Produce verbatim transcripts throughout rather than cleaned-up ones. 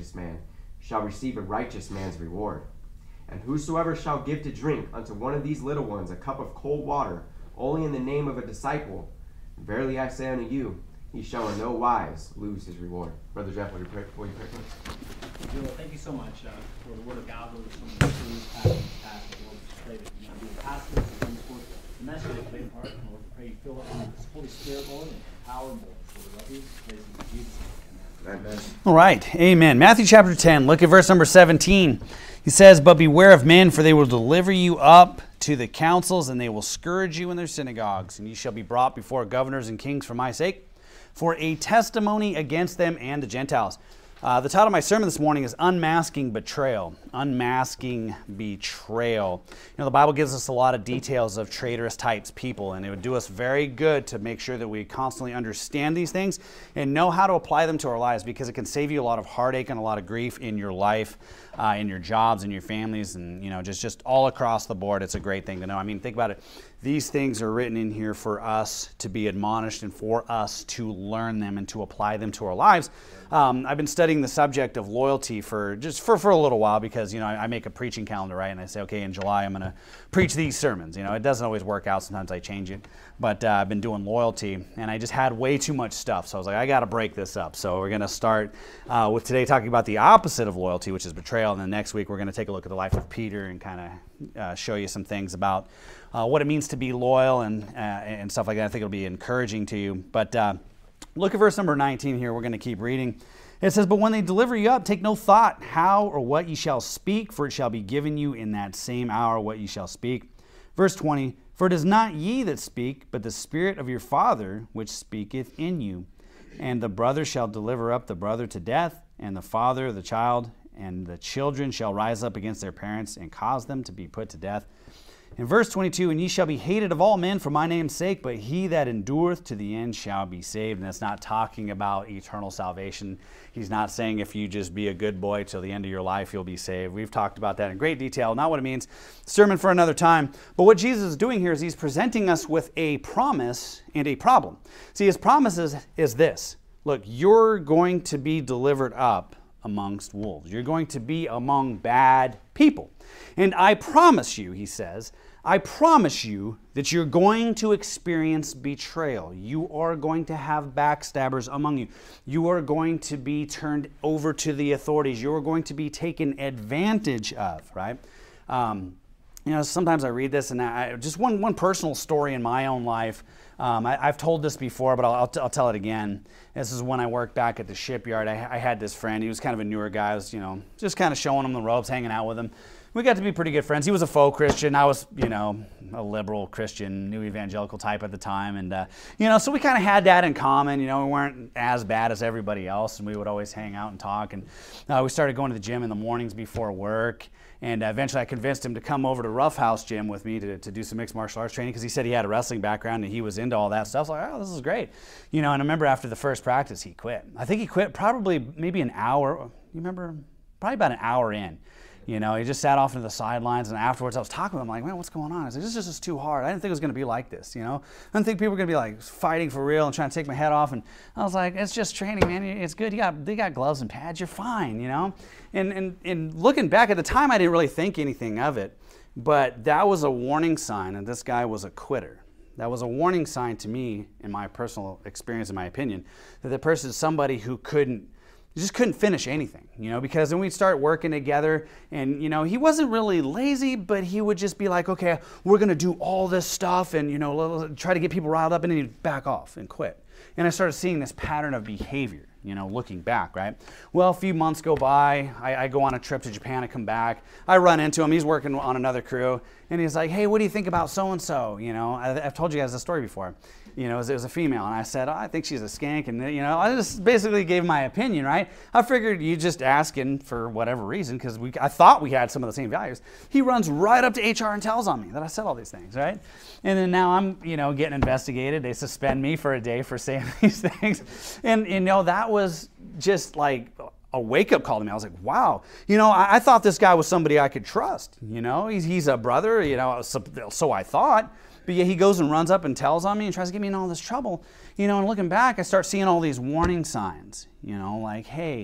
unrighteous man shall receive a righteous man's reward. And whosoever shall give to drink unto one of these little ones a cup of cold water, only in the name of a disciple, verily I say unto you, he shall in no wise lose his reward. Brother Jeff, will you pray, will you pray for us? Lord, thank you so much uh, for the word of God, Lord, some of the truths, passage, passage, Lord, we pray that you know, be the pastor to bring forth the message of faith heart, Lord, we pray you fill it with the Holy Spirit, Lord, and empower them, Lord. So we love you, praise you in Jesus' name. Amen. All right, amen. Matthew chapter ten, look at verse number seventeen. He says, but beware of men, for they will deliver you up to the councils, and they will scourge you in their synagogues, and you shall be brought before governors and kings for my sake, for a testimony against them and the Gentiles. Uh, the title of my sermon this morning is Unmasking Betrayal. Unmasking Betrayal. You know, the Bible gives us a lot of details of traitorous types, people, and it would do us very good to make sure that we constantly understand these things and know how to apply them to our lives, because it can save you a lot of heartache and a lot of grief in your life, uh, in your jobs, in your families, and, you know, just, just all across the board. It's a great thing to know. I mean, think about it. These things are written in here for us to be admonished and for us to learn them and to apply them to our lives. Um, I've been studying the subject of loyalty for just for, for a little while, because, you know, I, I make a preaching calendar, right? And I say, okay, in July I'm going to preach these sermons. You know, it doesn't always work out. Sometimes I change it. But uh, I've been doing loyalty, and I just had way too much stuff. So I was like, I got to break this up. So we're going to start uh, with today talking about the opposite of loyalty, which is betrayal. And then next week we're going to take a look at the life of Peter and kind of uh, show you some things about uh, what it means to be loyal and, uh, and stuff like that. I think it'll be encouraging to you. But uh, look at verse number nineteen here. We're going to keep reading. It says, but when they deliver you up, take no thought how or what ye shall speak, for it shall be given you in that same hour what ye shall speak. Verse twenty, for it is not ye that speak, but the Spirit of your Father which speaketh in you. And the brother shall deliver up the brother to death, and the father the child, and the children shall rise up against their parents and cause them to be put to death. In verse twenty-two, and ye shall be hated of all men for my name's sake, but he that endureth to the end shall be saved. And that's not talking about eternal salvation. He's not saying if you just be a good boy till the end of your life, you'll be saved. We've talked about that in great detail, not what it means. Sermon for another time. But what Jesus is doing here is he's presenting us with a promise and a problem. See, his promise is, is this. Look, you're going to be delivered up amongst wolves. You're going to be among bad people. And I promise you, he says, I promise you that you're going to experience betrayal. You are going to have backstabbers among you. You are going to be turned over to the authorities. You are going to be taken advantage of, right? Um, you know, sometimes I read this, and I, just one, one personal story in my own life. Um, I, I've told this before, but I'll, I'll, t- I'll tell it again. This is when I worked back at the shipyard. I, I had this friend. He was kind of a newer guy. I was, you know, just kind of showing him the ropes, hanging out with him. We got to be pretty good friends. He was a faux Christian. I was, you know, a liberal Christian, new evangelical type at the time. And, uh, you know, so we kind of had that in common. You know, we weren't as bad as everybody else, and we would always hang out and talk. And uh, we started going to the gym in the mornings before work. And uh, eventually I convinced him to come over to Rough House Gym with me to, to do some mixed martial arts training, because he said he had a wrestling background and he was into all that stuff. So I was like, oh, this is great. You know, and I remember after the first practice, he quit. I think he quit probably maybe an hour. You remember? Probably about an hour in. You know, he just sat off into the sidelines, and afterwards I was talking with him, like, man, what's going on? I said, this is just too hard. I didn't think it was going to be like this, you know? I didn't think people were going to be, like, fighting for real and trying to take my head off. And I was like, it's just training, man. It's good. You got, they got gloves and pads. You're fine, you know? And, and, and looking back at the time, I didn't really think anything of it. But that was a warning sign that this guy was a quitter. That was a warning sign to me, in my personal experience, in my opinion, that the person is somebody who couldn't, just couldn't finish anything, you know, because then we'd start working together, and, you know, he wasn't really lazy, but he would just be like, okay, we're going to do all this stuff and, you know, try to get people riled up, and then he'd back off and quit. And I started seeing this pattern of behavior, you know, looking back, right? Well, a few months go by. I, I go on a trip to Japan. I come back. I run into him. He's working on another crew. And he's like, hey, what do you think about so-and-so? You know, I, I've told you guys this story before. You know, it was, it was a female. And I said, oh, I think she's a skank. And, you know, I just basically gave my opinion, right? I figured you just asking for whatever reason, because we I thought we had some of the same values. He runs right up to H R and tells on me that I said all these things, right? And then now I'm, you know, getting investigated. They suspend me for a day for saying these things. And, you know, that was just like a wake-up call to me. I was like, wow, you know, I, I thought this guy was somebody I could trust. You know, he's, he's a brother, you know, so, so I thought. But yeah, he goes and runs up and tells on me and tries to get me in all this trouble. You know, and looking back, I start seeing all these warning signs, you know, like, hey,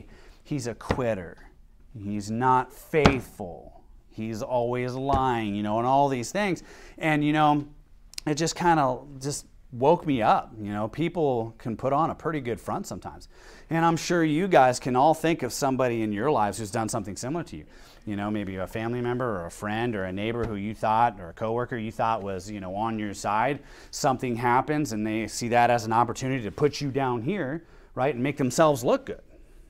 he's a quitter. He's not faithful. He's always lying, you know, and all these things. And, you know, it just kind of just woke me up. You know, people can put on a pretty good front sometimes. And I'm sure you guys can all think of somebody in your lives who's done something similar to you. You know, maybe a family member or a friend or a neighbor who you thought, or a coworker you thought was, you know, on your side. Something happens and they see that as an opportunity to put you down here, right, and make themselves look good.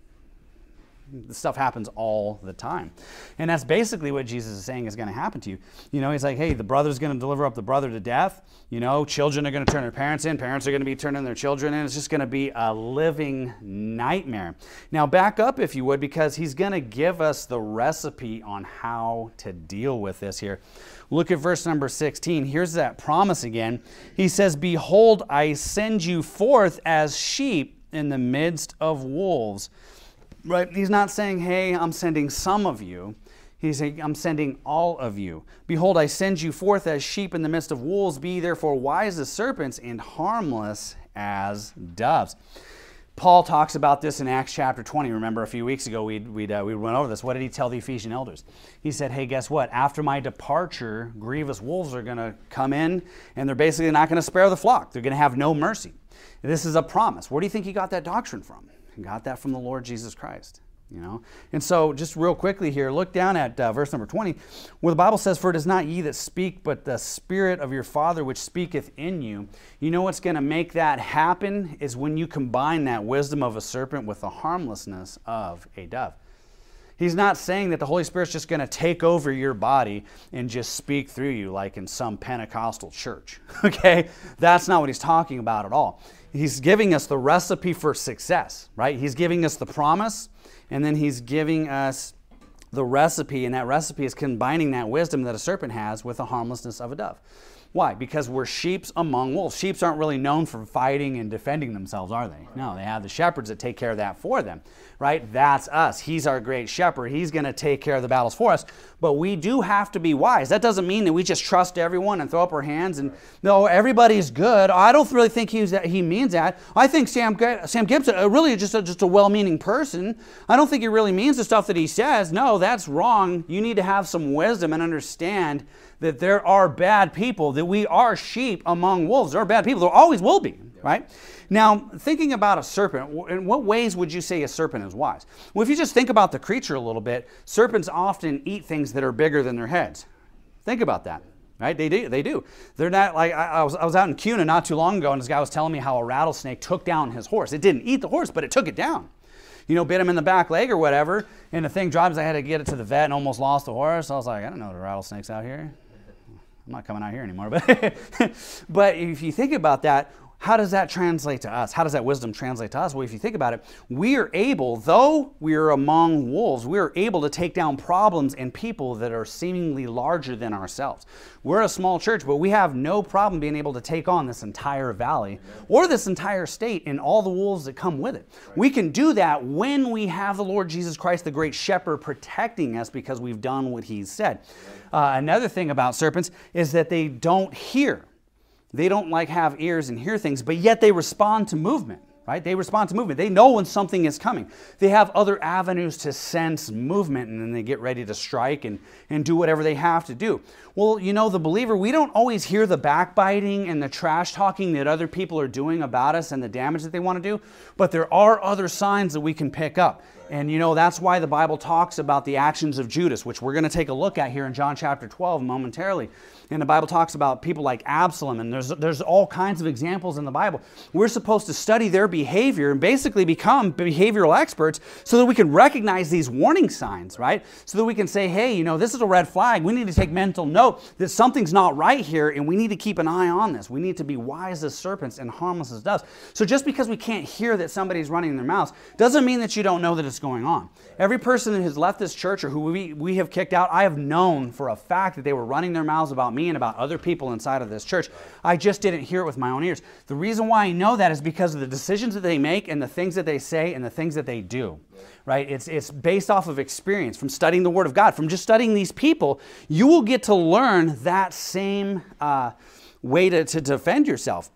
This stuff happens all the time. And that's basically what Jesus is saying is going to happen to you. You know, he's like, hey, the brother's going to deliver up the brother to death. You know, children are going to turn their parents in. Parents are going to be turning their children in. It's just going to be a living nightmare. Now, back up, if you would, because he's going to give us the recipe on how to deal with this here. Look at verse number sixteen. Here's that promise again. He says, behold, I send you forth as sheep in the midst of wolves. Right? He's not saying, hey, I'm sending some of you. He's saying, I'm sending all of you. Behold, I send you forth as sheep in the midst of wolves. Be therefore wise as serpents and harmless as doves. Paul talks about this in Acts chapter twenty. Remember a few weeks ago we we uh, we went over this. What did he tell the Ephesian elders? He said, hey, guess what? After my departure, grievous wolves are going to come in, and they're basically not going to spare the flock. They're going to have no mercy. This is a promise. Where do you think he got that doctrine from? He got that from the Lord Jesus Christ. You know, and so just real quickly here, look down at uh, verse number twenty, where the Bible says, for it is not ye that speak, but the Spirit of your Father which speaketh in you. You know what's going to make that happen is when you combine that wisdom of a serpent with the harmlessness of a dove. He's not saying that the Holy Spirit's just going to take over your body and just speak through you like in some Pentecostal church. Okay? That's not what he's talking about at all. He's giving us the recipe for success, right? He's giving us the promise, and then he's giving us the recipe, and that recipe is combining that wisdom that a serpent has with the harmlessness of a dove. Why? Because we're sheep among wolves. Sheep aren't really known for fighting and defending themselves, are they? No, they have the shepherds that take care of that for them, right? That's us. He's our great shepherd. He's going to take care of the battles for us. But we do have to be wise. That doesn't mean that we just trust everyone and throw up our hands and, no, everybody's good. I don't really think he's, he means that. I think Sam, Sam Gibson uh, really just a, just a well-meaning person. I don't think he really means the stuff that he says. No, that's wrong. You need to have some wisdom and understand that there are bad people, that we are sheep among wolves. There are bad people. There always will be, right? Now, thinking about a serpent, in what ways would you say a serpent is wise? Well, if you just think about the creature a little bit, serpents often eat things that are bigger than their heads. Think about that, right? They do. They do. They're not like, I, I, was, I was out in Cuna not too long ago, and this guy was telling me how a rattlesnake took down his horse. It didn't eat the horse, but it took it down. You know, bit him in the back leg or whatever, and the thing drops. I had to get it to the vet and almost lost the horse. I was like, I don't know the rattlesnakes out here. I'm not coming out here anymore. But, but if you think about that, how does that translate to us? How does that wisdom translate to us? Well, if you think about it, we are able, though we are among wolves, we are able to take down problems and people that are seemingly larger than ourselves. We're a small church, but we have no problem being able to take on this entire valley or this entire state and all the wolves that come with it. Right. We can do that when we have the Lord Jesus Christ, the great shepherd, protecting us because we've done what he's said. Right. Uh, another thing about serpents is that they don't hear. They don't like have ears and hear things, but yet they respond to movement, right? They respond to movement. They know when something is coming. They have other avenues to sense movement, and then they get ready to strike and, and do whatever they have to do. Well, you know, the believer, we don't always hear the backbiting and the trash talking that other people are doing about us and the damage that they want to do, but there are other signs that we can pick up. And you know, that's why the Bible talks about the actions of Judas, which we're going to take a look at here in John chapter twelve momentarily. And the Bible talks about people like Absalom, and there's, there's all kinds of examples in the Bible. We're supposed to study their behavior and basically become behavioral experts so that we can recognize these warning signs, right? So that we can say, hey, you know, this is a red flag. We need to take mental note that something's not right here, and we need to keep an eye on this. We need to be wise as serpents and harmless as doves. So just because we can't hear that somebody's running their mouths doesn't mean that you don't know that it's going on. Every person that has left this church or who we, we have kicked out, I have known for a fact that they were running their mouths about me and about other people inside of this church. I just didn't hear it with my own ears. The reason why I know that is because of the decisions that they make and the things that they say and the things that they do. Right? It's, it's based off of experience, from studying the Word of God, from just studying these people. You will get to learn that same uh, way to, to defend yourself.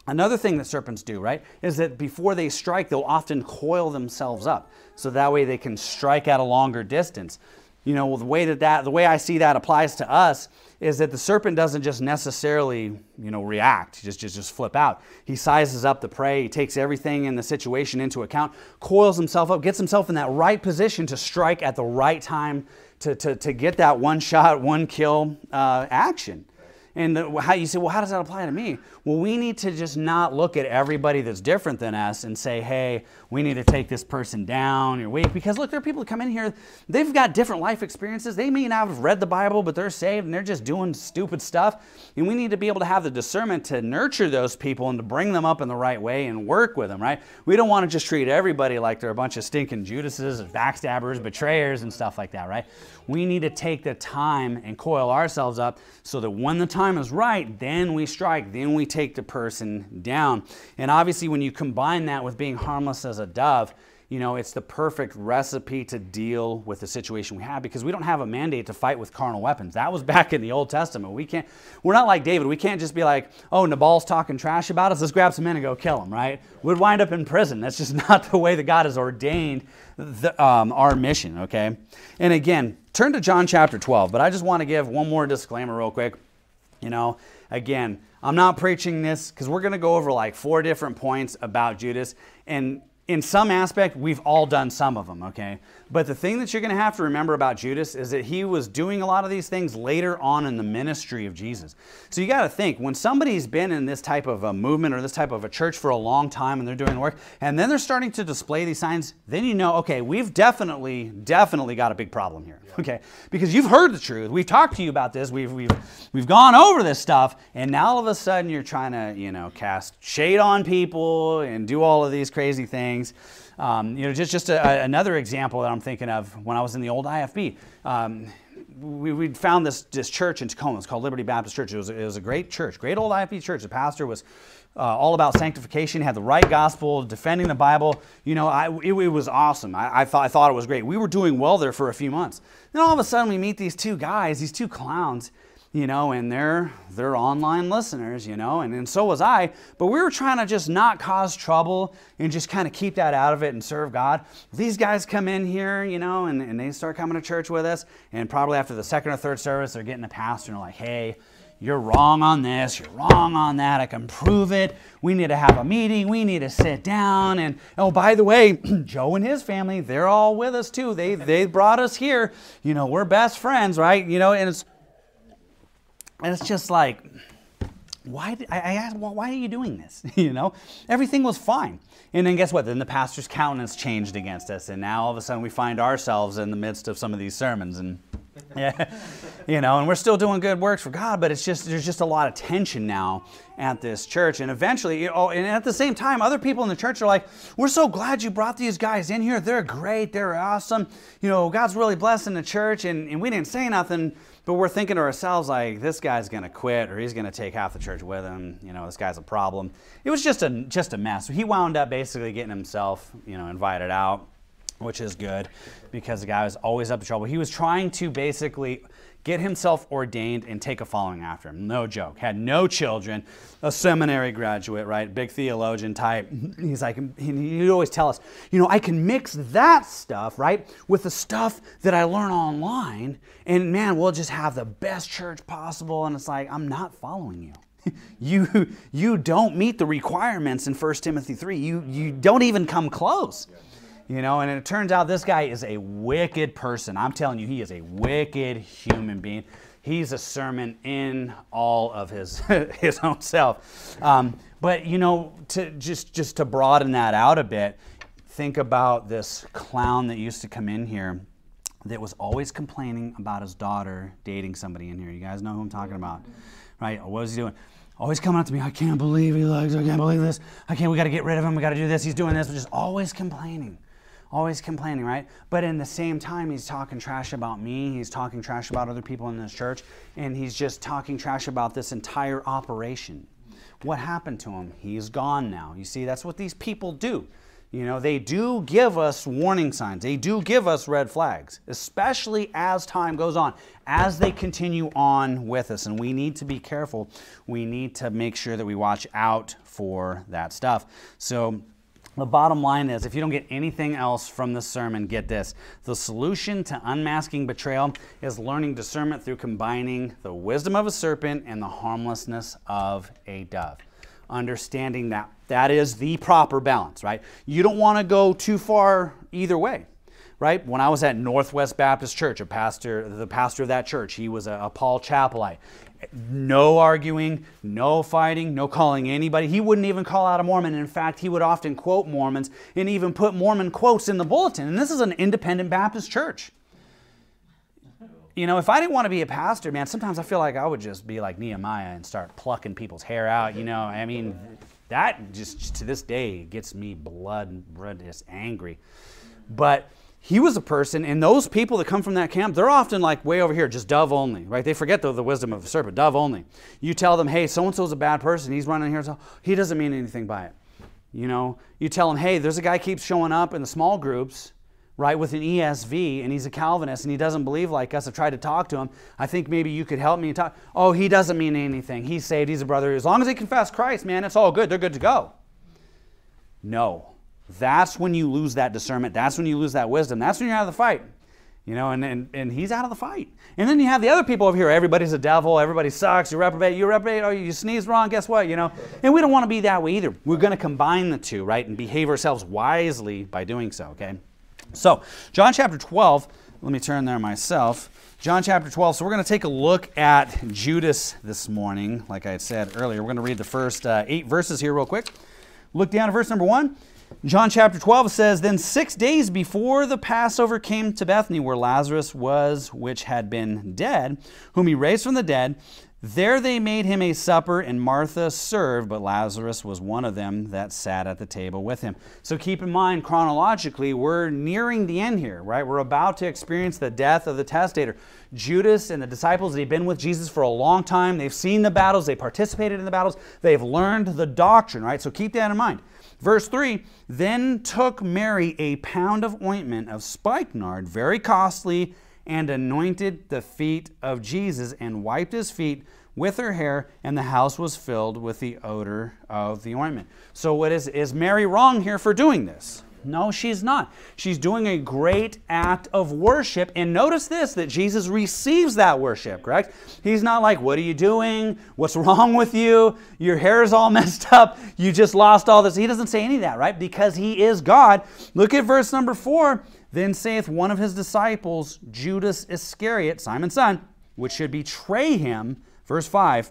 Another thing that serpents do, right, is that before they strike, they'll often coil themselves up, so that way they can strike at a longer distance. You know, the way that, that the way I see that applies to us is that the serpent doesn't just necessarily, you know, react, just, just, just flip out. He sizes up the prey, he takes everything in the situation into account, coils himself up, gets himself in that right position to strike at the right time to, to, to get that one shot, one kill uh, action. And the, how you say, well, how does that apply to me? Well, we need to just not look at everybody that's different than us and say, hey, we need to take this person down or weak. Because look, there are people that come in here, they've got different life experiences. They may not have read the Bible, but they're saved and they're just doing stupid stuff. And we need to be able to have the discernment to nurture those people and to bring them up in the right way and work with them, right? We don't want to just treat everybody like they're a bunch of stinking Judases, backstabbers, betrayers, and stuff like that, right? We need to take the time and coil ourselves up so that when the time is right, then we strike, then we take the person down. And obviously when you combine that with being harmless as a dove, you know, it's the perfect recipe to deal with the situation we have, because we don't have a mandate to fight with carnal weapons. That was back in the Old Testament. We can't, we're not like David. We can't just be like, oh, Nabal's talking trash about us, let's grab some men and go kill him, right? We'd wind up in prison. That's just not the way that God has ordained the, um, our mission, okay? And again, turn to John chapter twelve, but I just want to give one more disclaimer real quick. You know, again, I'm not preaching this because we're going to go over like four different points about Judas, and in some aspect, we've all done some of them, okay? But the thing that you're going to have to remember about Judas is that he was doing a lot of these things later on in the ministry of Jesus. So you got to think, when somebody's been in this type of a movement or this type of a church for a long time and they're doing the work, and then they're starting to display these signs, then you know, okay, we've definitely, definitely got a big problem here, okay? Because you've heard the truth. We've talked to you about this. We've, we've, we've gone over this stuff, and now all of a sudden you're trying to, you know, cast shade on people and do all of these crazy things. Um, you know, just, just a, another example that I'm thinking of when I was in the old I F B. Um, we, we found this, this church in Tacoma. It's called Liberty Baptist Church. It was, it was a great church, great old I F B church. The pastor was uh, all about sanctification, had the right gospel, defending the Bible. You know, I, it, it was awesome. I, I, thought, I thought it was great. We were doing well there for a few months. Then all of a sudden we meet these two guys, these two clowns, you know, and they're, they're online listeners, you know, and, and so was I, but we were trying to just not cause trouble and just kind of keep that out of it and serve God. These guys come in here, you know, and, and they start coming to church with us, and probably after the second or third service, they're getting a pastor and they're like, hey, you're wrong on this, you're wrong on that, I can prove it, we need to have a meeting, we need to sit down, and oh, by the way, Joe and his family, they're all with us too, they, they brought us here, you know, we're best friends, right, you know, and it's, And it's just like, why? Did, I, I asked, well, why are you doing this? You know, everything was fine. And then guess what? Then the pastor's countenance changed against us. And now all of a sudden we find ourselves in the midst of some of these sermons. And, yeah, you know, and we're still doing good works for God, but it's just, there's just a lot of tension now at this church. And eventually, you know, and at the same time, other people in the church are like, we're so glad you brought these guys in here. They're great. They're awesome. You know, God's really blessing the church. And, and we didn't say nothing. But we're thinking to ourselves, like, this guy's going to quit, or he's going to take half the church with him. You know, this guy's a problem. It was just a just a mess. He wound up basically getting himself, you know, invited out, which is good because the guy was always up to trouble. He was trying to basically get himself ordained and take a following after him. No joke. Had no children, a seminary graduate, right? Big theologian type. He's like, he'd always tell us, you know, I can mix that stuff, right, with the stuff that I learn online, and man, we'll just have the best church possible. And it's like, I'm not following you. you you don't meet the requirements in First Timothy three. You, you don't even come close. You know, and it turns out this guy is a wicked person. I'm telling you, he is a wicked human being. He's a sermon in all of his his own self. Um, but, you know, to just, just to broaden that out a bit, think about this clown that used to come in here that was always complaining about his daughter dating somebody in here. You guys know who I'm talking about, right? What was he doing? Always coming up to me, I can't believe he likes, I can't believe this. I can't, we got to get rid of him, we got to do this, he's doing this. But just always complaining. Always complaining, right? But in the same time, he's talking trash about me. He's talking trash about other people in this church. And he's just talking trash about this entire operation. What happened to him? He's gone now. You see, that's what these people do. You know, they do give us warning signs. They do give us red flags, especially as time goes on, as they continue on with us. And we need to be careful. We need to make sure that we watch out for that stuff. So the bottom line is, if you don't get anything else from this sermon, get this. The solution to unmasking betrayal is learning discernment through combining the wisdom of a serpent and the harmlessness of a dove. Understanding that that is the proper balance, right? You don't want to go too far either way, right? When I was at Northwest Baptist Church, a pastor, the pastor of that church, he was a, a Paul Chapelite. No arguing, no fighting, no calling anybody. He wouldn't even call out a Mormon. In fact, he would often quote Mormons and even put Mormon quotes in the bulletin. And this is an independent Baptist church. You know, if I didn't want to be a pastor, man, sometimes I feel like I would just be like Nehemiah and start plucking people's hair out. You know, I mean, that just to this day gets me blood and blood just angry. But he was a person, and those people that come from that camp, they're often like way over here, just dove only, right? They forget the, the wisdom of the serpent, dove only. You tell them, hey, so-and-so's a bad person. He's running here. So he doesn't mean anything by it. You know, you tell them, hey, there's a guy keeps showing up in the small groups, right, with an E S V, and he's a Calvinist, and he doesn't believe like us. I've tried to talk to him. I think maybe you could help me and talk. Oh, he doesn't mean anything. He's saved. He's a brother. As long as they confess Christ, man, it's all good. They're good to go. No. That's when you lose that discernment. That's when you lose that wisdom. That's when you're out of the fight. You know, and, and, and he's out of the fight. And then you have the other people over here. Everybody's a devil. Everybody sucks. You reprobate. You reprobate. Oh, you sneeze wrong. Guess what? You know, and we don't want to be that way either. We're going to combine the two, right, and behave ourselves wisely by doing so, okay? So, John chapter twelve, let me turn there myself. John chapter twelve, so we're going to take a look at Judas this morning, like I had said earlier. We're going to read the first uh, eight verses here real quick. Look down at verse number one. John chapter twelve says, Then six days before the Passover came to Bethany, where Lazarus was, which had been dead, whom he raised from the dead. There they made him a supper, and Martha served, but Lazarus was one of them that sat at the table with him. So keep in mind, chronologically, we're nearing the end here, right? We're about to experience the death of the testator. Judas and the disciples, they've been with Jesus for a long time. They've seen the battles. They participated in the battles. They've learned the doctrine, right? So keep that in mind. Verse three, Then took Mary a pound of ointment of spikenard, very costly, and anointed the feet of Jesus and wiped his feet with her hair, and the house was filled with the odor of the ointment. So what is, is Mary wrong here for doing this? No, she's not. She's doing a great act of worship. And notice this, that Jesus receives that worship, correct? He's not like, what are you doing? What's wrong with you? Your hair is all messed up. You just lost all this. He doesn't say any of that, right? Because he is God. Look at verse number four. Then saith one of his disciples, Judas Iscariot, Simon's son, which should betray him. Verse five.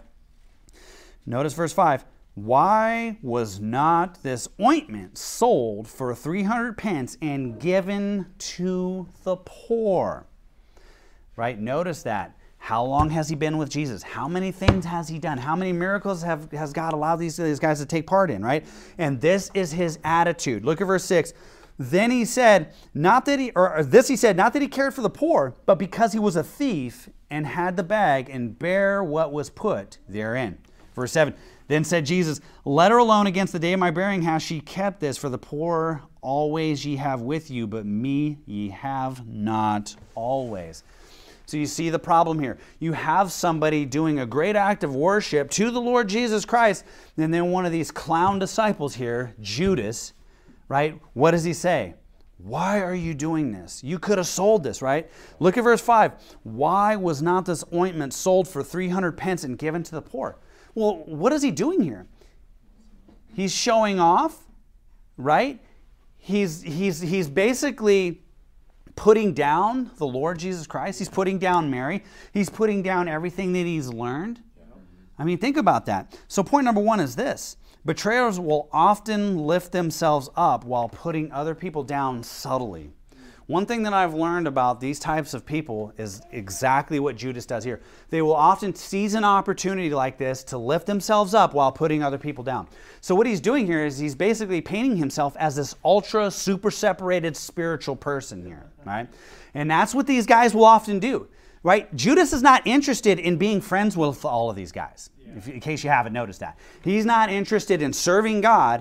Notice verse five. Why was not this ointment sold for three hundred pence and given to the poor? Right? Notice that. How long has he been with Jesus? How many things has he done? How many miracles have, has God allowed these, these guys to take part in, right? And this is his attitude. Look at verse six. Then he said, not that he, or this he said, not that he cared for the poor, but because he was a thief and had the bag and bare what was put therein. Verse seven. Then said Jesus, Let her alone against the day of my burying hath she kept this, for the poor always ye have with you, but me ye have not always. So you see the problem here. You have somebody doing a great act of worship to the Lord Jesus Christ, and then one of these clown disciples here, Judas, right? What does he say? Why are you doing this? You could have sold this, right? Look at verse five. Why was not this ointment sold for three hundred pence and given to the poor? Well, what is he doing here? He's showing off, right? He's, he's, he's basically putting down the Lord Jesus Christ. He's putting down Mary. He's putting down everything that he's learned. I mean, think about that. So point number one is this. Betrayers will often lift themselves up while putting other people down subtly. One thing that I've learned about these types of people is exactly what Judas does here. They will often seize an opportunity like this to lift themselves up while putting other people down. So what he's doing here is he's basically painting himself as this ultra super separated spiritual person here, right? And that's what these guys will often do, right? Judas is not interested in being friends with all of these guys, if, in case you haven't noticed that. He's not interested in serving God,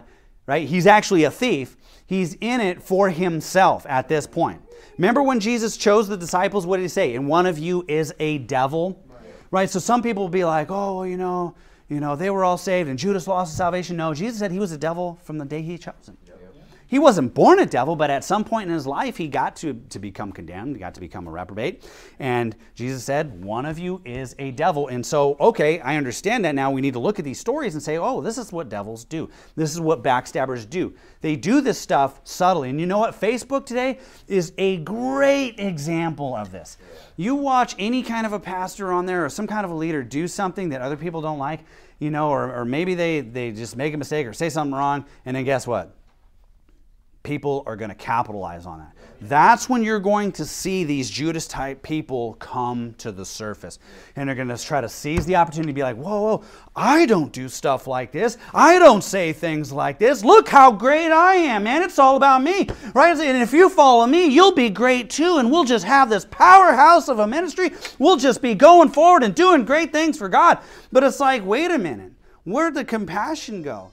right? He's actually a thief. He's in it for himself at this point. Remember when Jesus chose the disciples, what did he say? And one of you is a devil, right? So some people will be like, oh, you know, you know, they were all saved and Judas lost his salvation. No, Jesus said he was a devil from the day he chose him. He wasn't born a devil, but at some point in his life, he got to, to become condemned. He got to become a reprobate. And Jesus said, one of you is a devil. And so, okay, I understand that now. We need to look at these stories and say, oh, this is what devils do. This is what backstabbers do. They do this stuff subtly. And you know what? Facebook today is a great example of this. You watch any kind of a pastor on there or some kind of a leader do something that other people don't like, you know, or, or maybe they, they just make a mistake or say something wrong, and then guess what? People are going to capitalize on that. That's when you're going to see these Judas-type people come to the surface. And they're going to try to seize the opportunity to be like, whoa, whoa, I don't do stuff like this. I don't say things like this. Look how great I am, man. It's all about me, right? And if you follow me, you'll be great too. And we'll just have this powerhouse of a ministry. We'll just be going forward and doing great things for God. But it's like, wait a minute. Where'd the compassion go?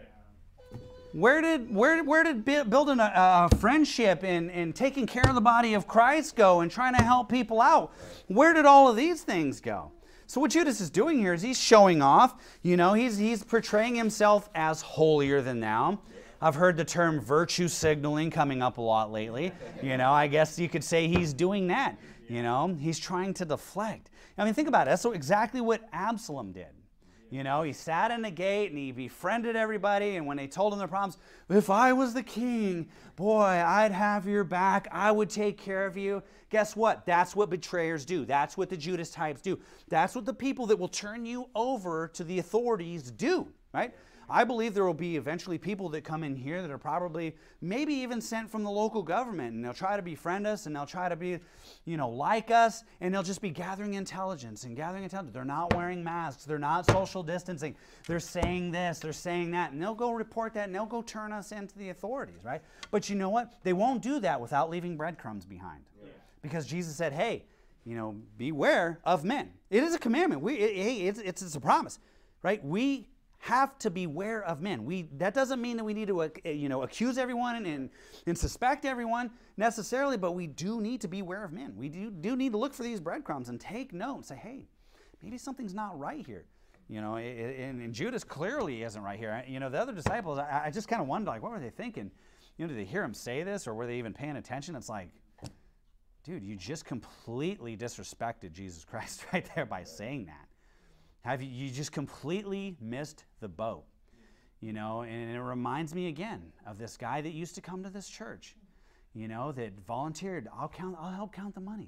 Where did where where did building a, a friendship and, and taking care of the body of Christ go and trying to help people out? Where did all of these things go? So what Judas is doing here is he's showing off. You know, he's he's portraying himself as holier than thou. I've heard the term virtue signaling coming up a lot lately. You know, I guess you could say he's doing that. You know, he's trying to deflect. I mean, think about it. That's so exactly what Absalom did. You know, he sat in the gate and he befriended everybody. And when they told him their problems, if I was the king, boy, I'd have your back. I would take care of you. Guess what? That's what betrayers do. That's what the Judas types do. That's what the people that will turn you over to the authorities do, right? I believe there will be eventually people that come in here that are probably maybe even sent from the local government, and they'll try to befriend us, and they'll try to be, you know, like us, and they'll just be gathering intelligence and gathering intelligence. They're not wearing masks. They're not social distancing. They're saying this. They're saying that, and they'll go report that, and they'll go turn us into the authorities, right? But you know what? They won't do that without leaving breadcrumbs behind, yeah. Because Jesus said, hey, you know, beware of men. It is a commandment. We, it, hey, it's, it's, it's a promise, right? We have to beware of men. We that doesn't mean that we need to uh, you know accuse everyone and, and and suspect everyone necessarily, but we do need to beware of men. We do do need to look for these breadcrumbs and take note and say, hey, maybe something's not right here. You know, and, and Judas clearly isn't right here. You know, the other disciples, I, I just kind of wonder, like, what were they thinking? You know, did they hear him say this, or were they even paying attention? It's like, dude, you just completely disrespected Jesus Christ right there by saying that. Have you, you just completely missed the boat, you know, and it reminds me again of this guy that used to come to this church, you know, that volunteered, I'll count, I'll help count the money.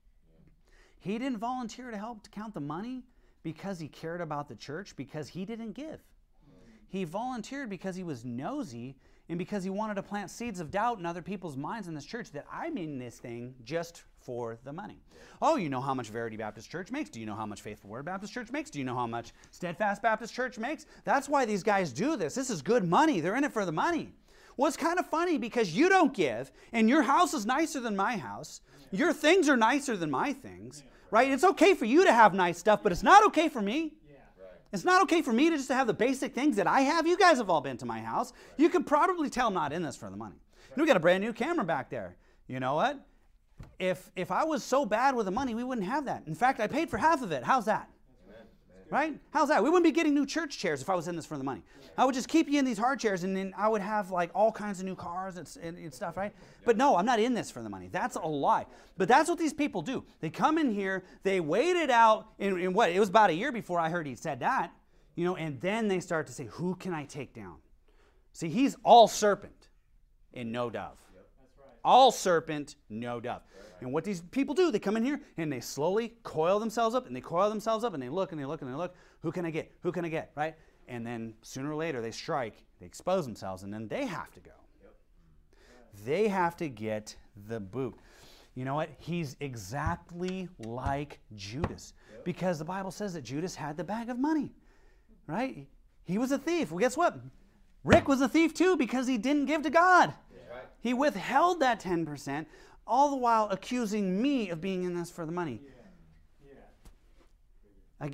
He didn't volunteer to help to count the money because he cared about the church, because he didn't give. He volunteered because he was nosy and because he wanted to plant seeds of doubt in other people's minds in this church that I'm in this thing just for the money. Oh, you know how much Verity Baptist Church makes? Do you know how much Faithful Word Baptist Church makes? Do you know how much Steadfast Baptist Church makes? That's why these guys do this. This is good money. They're in it for the money. Well, it's kind of funny because you don't give, and your house is nicer than my house. Your things are nicer than my things, right? It's okay for you to have nice stuff, but it's not okay for me. It's not okay for me to just have the basic things that I have. You guys have all been to my house. You can probably tell I'm not in this for the money. And we got a brand new camera back there. You know what? If if I was so bad with the money, we wouldn't have that. In fact, I paid for half of it. How's that? Right? How's that? We wouldn't be getting new church chairs if I was in this for the money. I would just keep you in these hard chairs, and then I would have like all kinds of new cars and, and, and stuff, right? But no, I'm not in this for the money. That's a lie. But that's what these people do. They come in here, they wait it out, in, in what? It was about a year before I heard he said that, you know, and then they start to say, who can I take down? See, he's all serpent and no dove. All serpent, no dove. And what these people do, they come in here and they slowly coil themselves up and they coil themselves up and they look and they look and they look. Who can I get? Who can I get? Right? And then sooner or later they strike, they expose themselves, and then they have to go. Yep. They have to get the boot. You know what? He's exactly like Judas, yep. Because the Bible says that Judas had the bag of money. Right? He was a thief. Well, guess what? Rick was a thief too because he didn't give to God. He withheld that ten percent, all the while accusing me of being in this for the money. Yeah. Yeah. Again,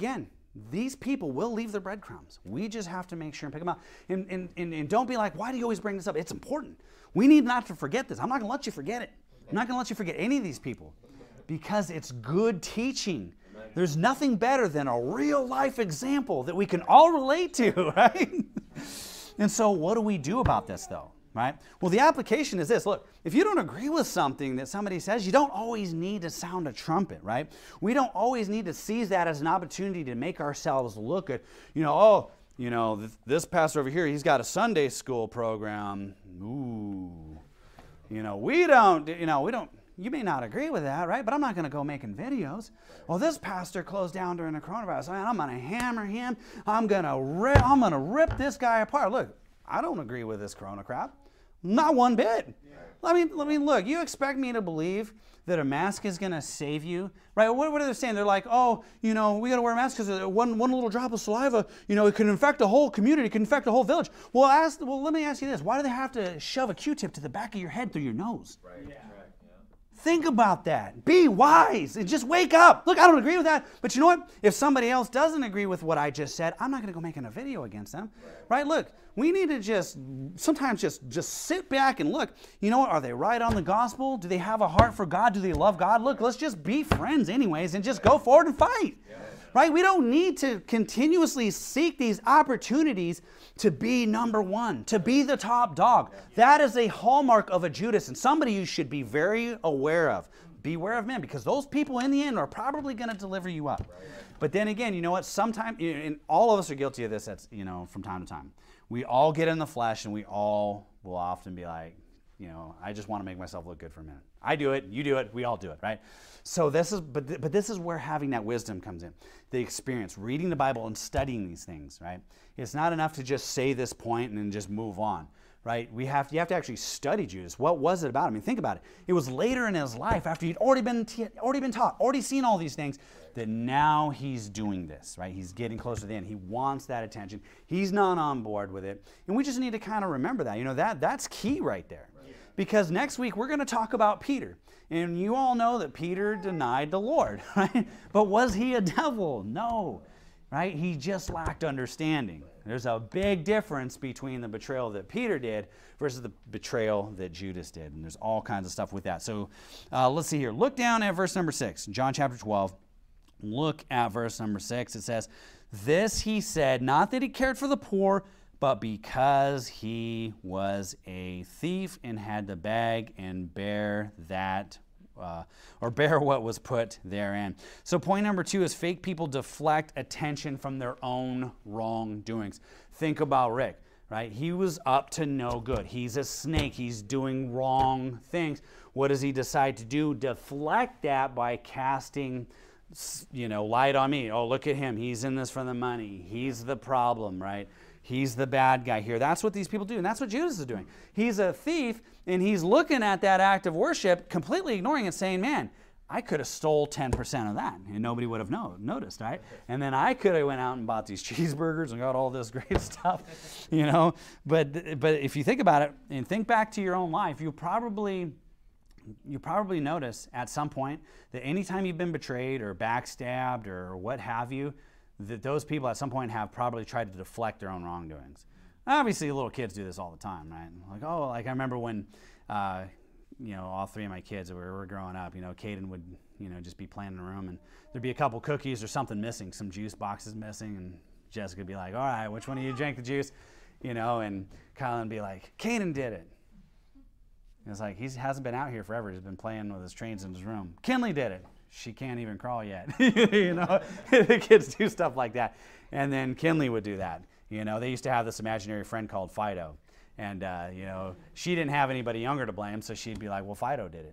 these people will leave their breadcrumbs. We just have to make sure and pick them up. And, and, and, and don't be like, why do you always bring this up? It's important. We need not to forget this. I'm not going to let you forget it. I'm not going to let you forget any of these people because it's good teaching. There's nothing better than a real life example that we can all relate to, right? And so what do we do about this though, right? Well, the application is this. Look, if you don't agree with something that somebody says, you don't always need to sound a trumpet, right? We don't always need to seize that as an opportunity to make ourselves look at, you know, oh, you know, th- this pastor over here, he's got a Sunday school program. Ooh. You know, we don't, you know, we don't, you may not agree with that, right? But I'm not going to go making videos. Well, this pastor closed down during the coronavirus. Man, I'm going to hammer him. I'm going to rip, I'm going to rip this guy apart. Look, I don't agree with this corona crap. Not one bit. I mean, let me look. You expect me to believe that a mask is going to save you, right? What, what are they saying? They're like, oh, you know, we got to wear a mask because one one little drop of saliva, you know, it can infect a whole community, it can infect a whole village. Well, ask. Well, let me ask you this: why do they have to shove a Q-tip to the back of your head through your nose? Right. Yeah. Think about that. Be wise and just wake up. Look, I don't agree with that. But you know what? If somebody else doesn't agree with what I just said, I'm not going to go making a video against them. Right? Look, we need to just sometimes just, just sit back and look. You know what? Are they right on the gospel? Do they have a heart for God? Do they love God? Look, let's just be friends anyways and just go forward and fight. Right? We don't need to continuously seek these opportunities to be number one, to be the top dog. That is a hallmark of a Judas and somebody you should be very aware of. Beware of men because those people in the end are probably going to deliver you up. But then again, you know what? Sometimes, and all of us are guilty of this, that's, you know, from time to time. We all get in the flesh and we all will often be like, you know, I just want to make myself look good for a minute. I do it, you do it, we all do it, right? So this is, but, th- but this is where having that wisdom comes in. The experience, reading the Bible and studying these things, right? It's not enough to just say this point and then just move on, right? We have to, you have to actually study Judas. What was it about? I mean, think about it. It was later in his life, after he'd already been, t- already been taught, already seen all these things, that now he's doing this, right? He's getting closer to the end. He wants that attention. He's not on board with it. And we just need to kind of remember that. You know, that that's key right there. Because next week we're going to talk about Peter. And you all know that Peter denied the Lord, right? But was he a devil? No, right? He just lacked understanding. There's a big difference between the betrayal that Peter did versus the betrayal that Judas did. And there's all kinds of stuff with that. So uh, let's see here. Look down at verse number six, John chapter twelve. Look at verse number six. It says, "This he said, not that he cared for the poor, but because he was a thief and had to beg and bear that, uh, or bear what was put therein." So point number two is fake people deflect attention from their own wrongdoings. Think about Rick, right? He was up to no good. He's a snake. He's doing wrong things. What does he decide to do? Deflect that by casting, you know, light on me. Oh, look at him. He's in this for the money. He's the problem, right? He's the bad guy here. That's what these people do, and that's what Judas is doing. He's a thief, and he's looking at that act of worship, completely ignoring it, saying, man, I could have stole ten percent of that, and nobody would have know, noticed, right? And then I could have went out and bought these cheeseburgers and got all this great stuff, you know? But but if you think about it, and think back to your own life, you probably... you probably notice at some point that anytime you've been betrayed or backstabbed or what have you, that those people at some point have probably tried to deflect their own wrongdoings. Obviously, little kids do this all the time, right? Like, oh, like I remember when, uh, you know, all three of my kids were, were growing up, you know, Caden would, you know, just be playing in the room and there'd be a couple cookies or something missing, some juice boxes missing, and Jessica would be like, all right, which one of you drank the juice? You know, and Kylan would be like, Caden did it. It's like, he hasn't been out here forever. He's been playing with his trains in his room. Kinley did it. She can't even crawl yet. You know, the kids do stuff like that. And then Kinley would do that. You know, they used to have this imaginary friend called Fido. And, uh, you know, she didn't have anybody younger to blame, so she'd be like, well, Fido did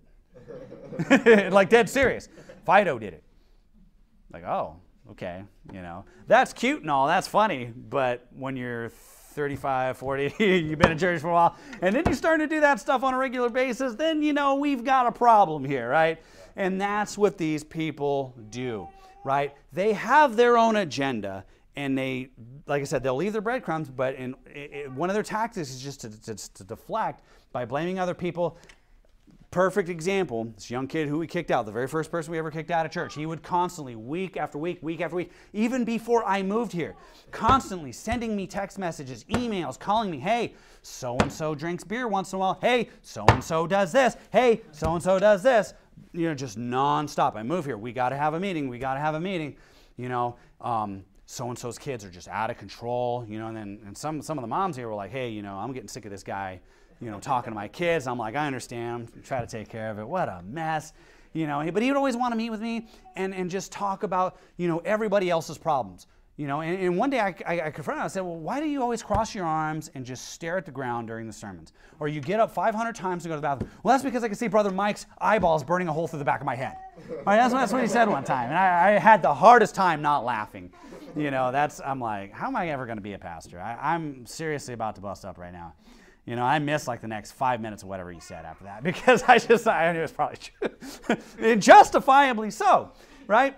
it. Like, dead serious. Fido did it. Like, oh, okay. You know, that's cute and all. That's funny. But when you're thirty-five, forty, you've been in church for a while, and then you start to do that stuff on a regular basis, then, you know, we've got a problem here, right? And that's what these people do, right? They have their own agenda, and they, like I said, they'll leave their breadcrumbs, but in, it, one of their tactics is just to, to, to deflect by blaming other people, perfect example, this young kid who we kicked out, the very first person we ever kicked out of church, he would constantly, week after week, week after week, even before I moved here, constantly sending me text messages, emails, calling me, hey, so-and-so drinks beer once in a while. Hey, so-and-so does this. Hey, so-and-so does this. You know, just nonstop. I move here. We got to have a meeting. We got to have a meeting. You know, um, so-and-so's kids are just out of control. You know, and then and some, some of the moms here were like, hey, you know, I'm getting sick of this guy, you know, talking to my kids. I'm like, I understand. I'm trying to take care of it. What a mess. You know, but he would always want to meet with me and, and just talk about, you know, everybody else's problems. You know, and, and one day I, I, I confronted him. I said, well, why do you always cross your arms and just stare at the ground during the sermons? Or you get up five hundred times to go to the bathroom. Well, that's because I can see Brother Mike's eyeballs burning a hole through the back of my head. All right, that's, that's what he said one time. And I, I had the hardest time not laughing. You know, that's, I'm like, how am I ever going to be a pastor? I, I'm seriously about to bust up right now. You know, I missed like the next five minutes of whatever he said after that because I just, I knew it was probably true. And justifiably so, right?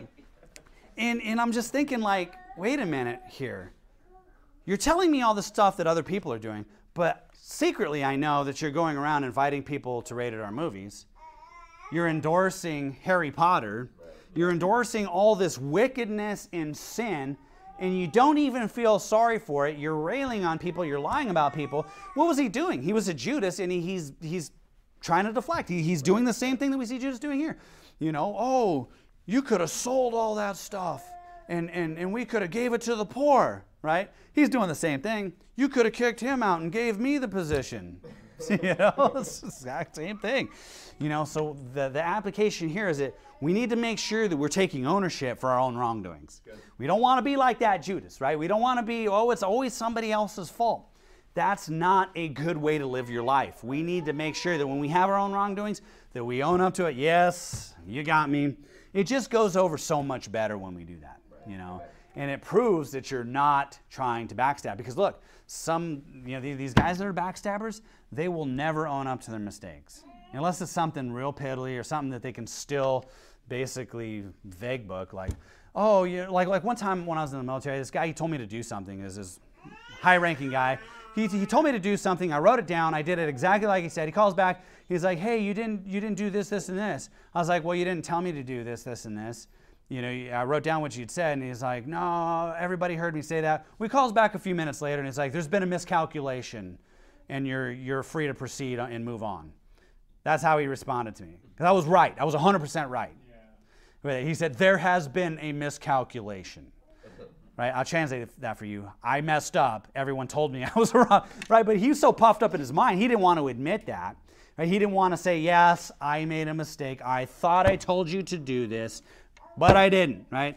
And, and I'm just thinking like, wait a minute here. You're telling me all the stuff that other people are doing, but secretly I know that you're going around inviting people to rated R movies. You're endorsing Harry Potter. You're endorsing all this wickedness and sin, and you don't even feel sorry for it. You're railing on people. You're lying about people. What was he doing? He was a Judas, and he, he's he's trying to deflect. He, he's doing the same thing that we see Judas doing here. You know, oh, you could have sold all that stuff, and, and, and we could have gave it to the poor, right? He's doing the same thing. You could have kicked him out and gave me the position. You know, it's the exact same thing. You know, so the, the application here is that we need to make sure that we're taking ownership for our own wrongdoings. Good. We don't want to be like that Judas, right? We don't want to be, oh, it's always somebody else's fault. That's not a good way to live your life. We need to make sure that when we have our own wrongdoings, that we own up to it. Yes, you got me. It just goes over so much better when we do that, right, you know. Right. And it proves that you're not trying to backstab. Because look, some, you know, these guys that are backstabbers, they will never own up to their mistakes. Unless it's something real piddly or something that they can still basically vague book. Like, oh, you know, like, like one time when I was in the military, this guy, he told me to do something. Is this high-ranking guy. He, he told me to do something. I wrote it down. I did it exactly like he said. He calls back. He's like, hey, you didn't, you didn't do this, this, and this. I was like, well, you didn't tell me to do this, this, and this. You know, I wrote down what you'd said, and he's like, no, everybody heard me say that. We calls back a few minutes later, and he's like, there's been a miscalculation, and you're, you're free to proceed and move on. That's how he responded to me. Because I was right. I was one hundred percent right. Yeah. He said, there has been a miscalculation. Right? I'll translate that for you. I messed up. Everyone told me I was wrong. Right? But he was so puffed up in his mind, he didn't want to admit that. Right? He didn't want to say, yes, I made a mistake. I thought I told you to do this, but I didn't. Right?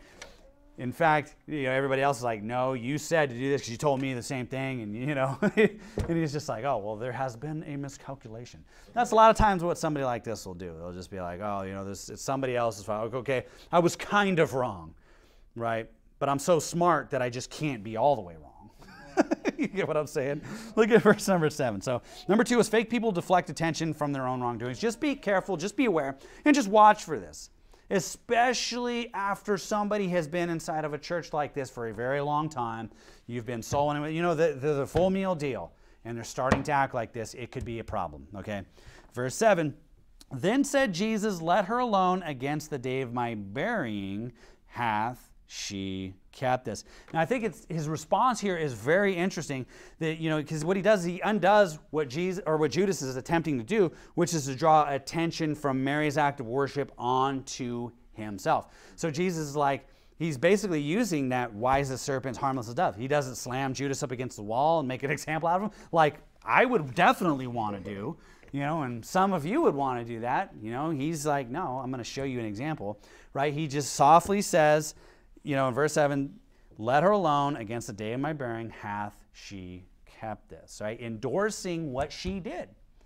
In fact, you know, everybody else is like, no, you said to do this because you told me the same thing. And, you know, and he's just like, oh, well, there has been a miscalculation. That's a lot of times what somebody like this will do. They'll just be like, oh, you know, this it's somebody else's fault. Okay, I was kind of wrong. Right? But I'm so smart that I just can't be all the way wrong. You get what I'm saying? Look at verse number seven. So number two is fake people deflect attention from their own wrongdoings. Just be careful, just be aware, and just watch for this. Especially after somebody has been inside of a church like this for a very long time. You've been soul in, you know, the, the, the full meal deal, and they're starting to act like this. It could be a problem, okay? Verse seven, then said Jesus, let her alone against the day of my burying hath she kept this. Now I think it's his response here is very interesting. That, you know, because what he does, he undoes what Jesus or what Judas is attempting to do, which is to draw attention from Mary's act of worship onto himself. So Jesus is like, he's basically using that wise as serpent, harmless as dove. He doesn't slam Judas up against the wall and make an example out of him, like I would definitely want to do. You know, and some of you would want to do that. You know, he's like, no, I'm going to show you an example, right? He just softly says, you know, in verse seven, let her alone against the day of my burying hath she kept this, right? Endorsing what she did.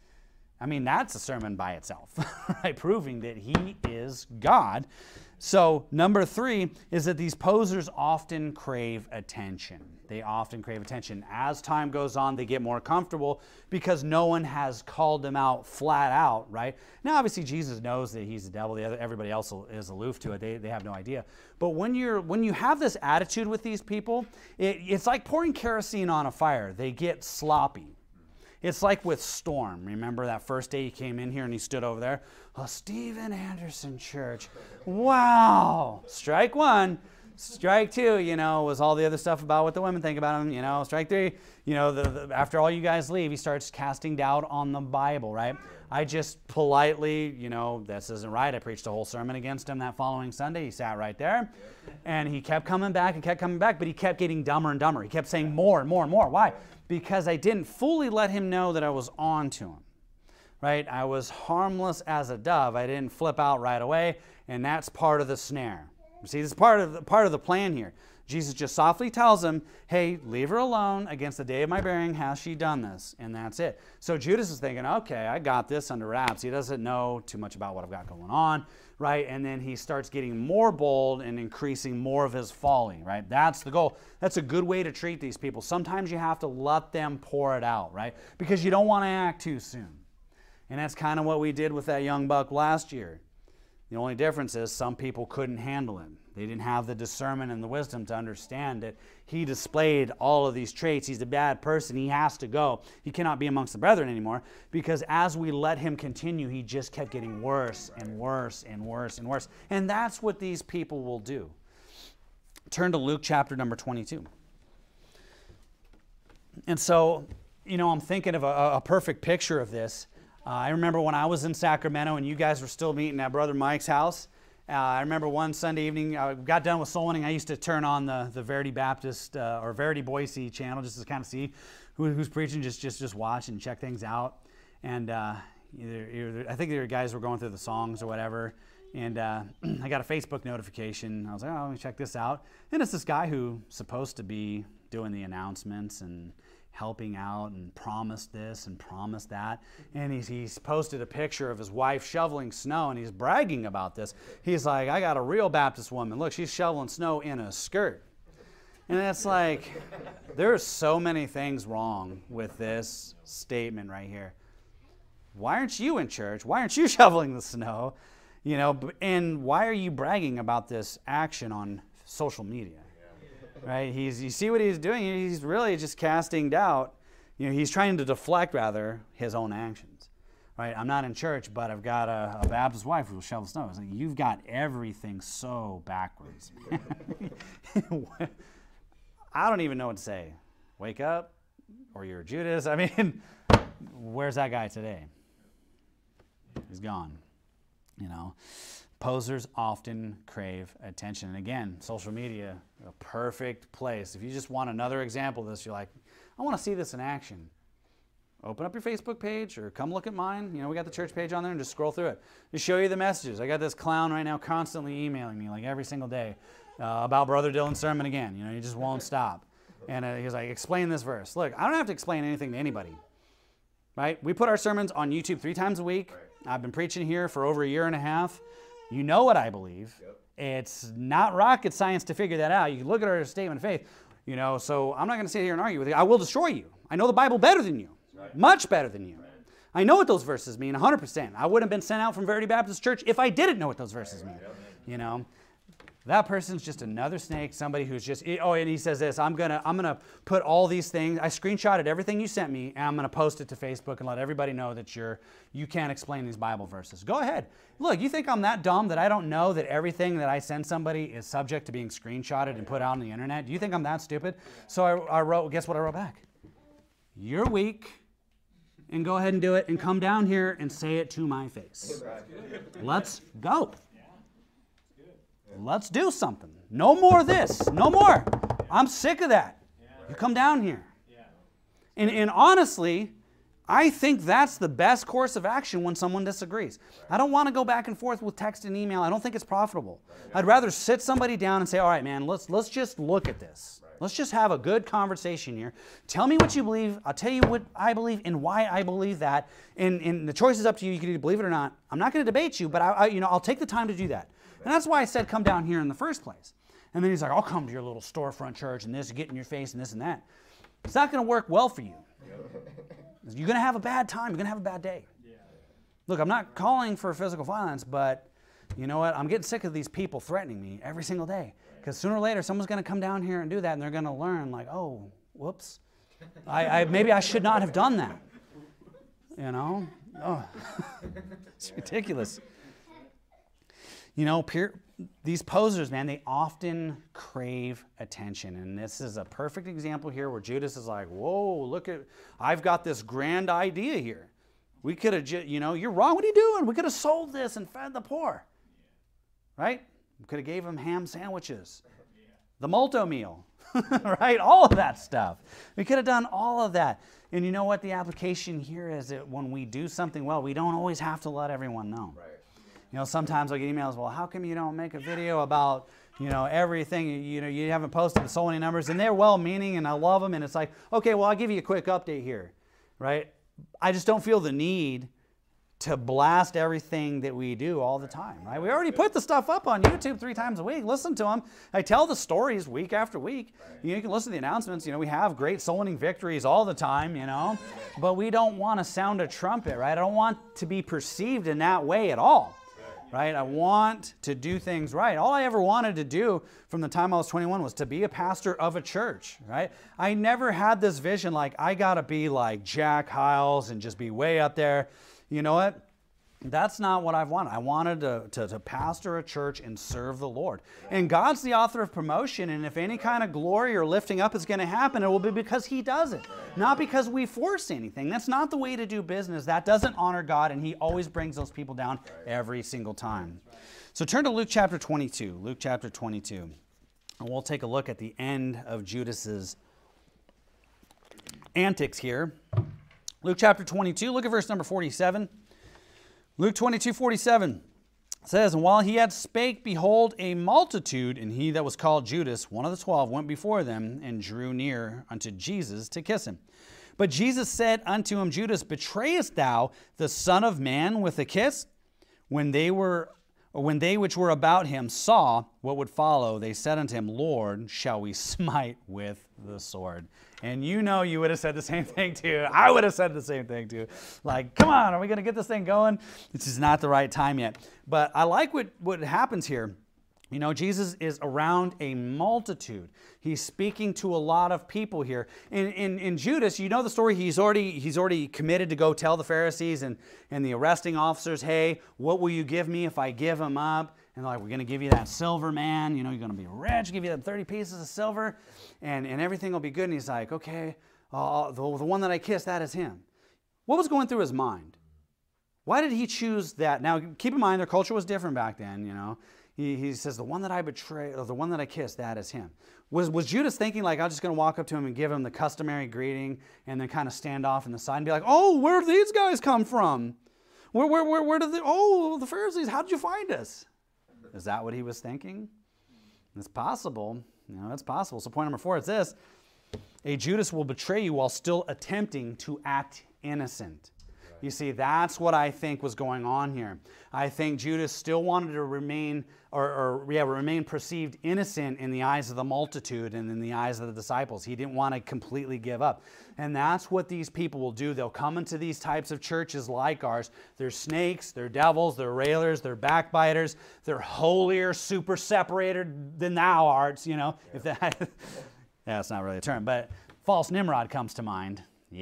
I mean, that's a sermon by itself, right? Proving that he is God. So number three is that these posers often crave attention. They often crave attention. As time goes on, they get more comfortable because no one has called them out flat out, right? Now, obviously, Jesus knows that he's the devil. The other, everybody else is aloof to it. They, they have no idea. But when you're when you have this attitude with these people, it, it's like pouring kerosene on a fire. They get sloppy. It's like with Storm. Remember that first day he came in here and he stood over there? Oh, Steven Anderson Church. Wow. Strike one. Strike two, you know, was all the other stuff about what the women think about him. You know, strike three, you know, the, the, after all you guys leave, he starts casting doubt on the Bible, right? I just politely, you know, this isn't right. I preached a whole sermon against him that following Sunday. He sat right there, and he kept coming back and kept coming back, but he kept getting dumber and dumber. He kept saying more and more and more. Why? Because I didn't fully let him know that I was on to him, right? I was harmless as a dove. I didn't flip out right away, and that's part of the snare. See, this is part of the, part of the plan here. Jesus just softly tells him, hey, leave her alone. Against the day of my burying has she done this. And that's it. So Judas is thinking, okay, I got this under wraps. He doesn't know too much about what I've got going on, right? And then he starts getting more bold and increasing more of his folly, right? That's the goal. That's a good way to treat these people. Sometimes you have to let them pour it out, right? Because you don't want to act too soon. And that's kind of what we did with that young buck last year. The only difference is some people couldn't handle it. They didn't have the discernment and the wisdom to understand that he displayed all of these traits. He's a bad person. He has to go. He cannot be amongst the brethren anymore, because as we let him continue, he just kept getting worse and worse and worse and worse. And that's what these people will do. Turn to Luke chapter number twenty-two. And so, you know, I'm thinking of a, a perfect picture of this. Uh, I remember when I was in Sacramento and you guys were still meeting at Brother Mike's house. Uh, I remember one Sunday evening, I got done with soul winning. I used to turn on the, the Verity Baptist uh, or Verity Boise channel just to kind of see who, who's preaching, just, just, just watch and check things out. And uh, either, either, I think there were guys were going through the songs or whatever. And uh, I got a Facebook notification. I was like, oh, let me check this out. And it's this guy who's supposed to be doing the announcements and helping out and promised this and promised that. And he's, he's posted a picture of his wife shoveling snow, and he's bragging about this. He's like, I got a real Baptist woman. Look, she's shoveling snow in a skirt. And it's like, there are so many things wrong with this statement right here. Why aren't you in church? Why aren't you shoveling the snow? You know, and why are you bragging about this action on social media? Right? He's, you see what he's doing? He's really just casting doubt. You know, he's trying to deflect, rather, his own actions. Right? I'm not in church, but I've got a, a Baptist wife who will shovel snow. It's like, you've got everything so backwards. I don't even know what to say. Wake up, or you're Judas. I mean, where's that guy today? He's gone. You know, posers often crave attention. And again, social media, a perfect place. If you just want another example of this, you're like, I want to see this in action. Open up your Facebook page or come look at mine. You know, we got the church page on there, and just scroll through it. Just show you the messages. I got this clown right now constantly emailing me, like every single day, uh, about Brother Dylan's sermon again. You know, he just won't stop. And uh, he's like, explain this verse. Look, I don't have to explain anything to anybody. Right? We put our sermons on YouTube three times a week. I've been preaching here for over a year and a half. You know what I believe. Yep. It's not rocket science to figure that out. You can look at our statement of faith, you know, so I'm not going to sit here and argue with you. I will destroy you. I know the Bible better than you, right. Much better than you. Right. I know what those verses mean one hundred percent. I wouldn't have been sent out from Verity Baptist Church if I didn't know what those verses mean, you know. That person's just another snake, somebody who's just, oh, and he says this, I'm going to I'm gonna put all these things, I screenshotted everything you sent me, and I'm going to post it to Facebook and let everybody know that you're, you can't explain these Bible verses. Go ahead. Look, you think I'm that dumb that I don't know that everything that I send somebody is subject to being screenshotted and put out on the internet? Do you think I'm that stupid? So I, I wrote, guess what I wrote back? You're weak, and go ahead and do it, and come down here and say it to my face. Let's go. Let's do something. No more of this. No more. I'm sick of that. You come down here. And, and honestly, I think that's the best course of action when someone disagrees. I don't want to go back and forth with text and email. I don't think it's profitable. I'd rather sit somebody down and say, all right, man, let's, let's just look at this. Let's just have a good conversation here. Tell me what you believe. I'll tell you what I believe and why I believe that. And, and the choice is up to you. You can either believe it or not. I'm not going to debate you, but I, I, you know, I'll take the time to do that. And that's why I said come down here in the first place. And then he's like, I'll come to your little storefront church and this, get in your face and this and that. It's not going to work well for you. You're going to have a bad time. You're going to have a bad day. Look, I'm not calling for physical violence, but you know what? I'm getting sick of these people threatening me every single day. Because sooner or later, someone's going to come down here and do that, and they're going to learn, like, oh, whoops. I, I, maybe I should not have done that. You know? Oh, it's ridiculous. You know, peer, these posers, man, they often crave attention. And this is a perfect example here where Judas is like, whoa, look at, I've got this grand idea here. We could have, you know, you're wrong. What are you doing? We could have sold this and fed the poor. Right? We could have gave them ham sandwiches. The Multo meal. Right? All of that stuff. We could have done all of that. And you know what? The application here is that when we do something well, we don't always have to let everyone know. Right. You know, sometimes I'll get emails, well, how come you don't make a video about, you know, everything, you know, you haven't posted so many numbers, and they're well-meaning, and I love them, and it's like, okay, well, I'll give you a quick update here, right? I just don't feel the need to blast everything that we do all the time, right? We already put the stuff up on YouTube three times a week. Listen to them. I tell the stories week after week. You know, you can listen to the announcements. You know, we have great soul-winning victories all the time, you know, but we don't want to sound a trumpet, right? I don't want to be perceived in that way at all. Right? I want to do things right. All I ever wanted to do from the time I was twenty-one was to be a pastor of a church, right? I never had this vision like, I got to be like Jack Hyles and just be way up there. You know what? That's not what I've wanted. I wanted to, to, to pastor a church and serve the Lord. And God's the author of promotion, and if any kind of glory or lifting up is going to happen, it will be because He does it, not because we force anything. That's not the way to do business. That doesn't honor God, and He always brings those people down every single time. So turn to Luke chapter twenty-two. Luke chapter twenty-two. And we'll take a look at the end of Judas's antics here. Luke chapter twenty-two, look at verse number forty-seven. Luke twenty-two, forty-seven says, and while he had spake, behold, a multitude, and he that was called Judas, one of the twelve, went before them, and drew near unto Jesus to kiss him. But Jesus said unto him, Judas, betrayest thou the Son of Man with a kiss? When they were, or when they which were about him saw what would follow, they said unto him, Lord, shall we smite with the sword? And you know you would have said the same thing too. I would have said the same thing too. Like, come on, are we going to get this thing going? This is not the right time yet. But I like what, what happens here. You know, Jesus is around a multitude. He's speaking to a lot of people here. In, in, in Judas, you know the story, he's already, he's already committed to go tell the Pharisees and, and the arresting officers, hey, what will you give me if I give him up? And they're like, we're going to give you that silver, man. You know, you're going to be rich. Give you that thirty pieces of silver, and, and everything will be good. And he's like, okay, uh, the, the one that I kissed, that is him. What was going through his mind? Why did he choose that? Now, keep in mind, their culture was different back then, you know. He, he says, the one that I betrayed, or the one that I kissed, that is him. Was, was Judas thinking, like, I'm just going to walk up to him and give him the customary greeting and then kind of stand off in the side and be like, oh, where did these guys come from? Where, where, where, where did they, oh, the Pharisees, how did you find us? Is that what he was thinking? It's possible. You know, it's possible. So point number four is this. A Judas will betray you while still attempting to act innocent. You see, that's what I think was going on here. I think Judas still wanted to remain, or, or yeah, remain perceived innocent in the eyes of the multitude and in the eyes of the disciples. He didn't want to completely give up. And that's what these people will do. They'll come into these types of churches like ours. They're snakes, they're devils, they're railers, they're backbiters, they're holier, super separated than thou art, you know. Yeah. If that, yeah, that's not really a term, but false Nimrod comes to mind.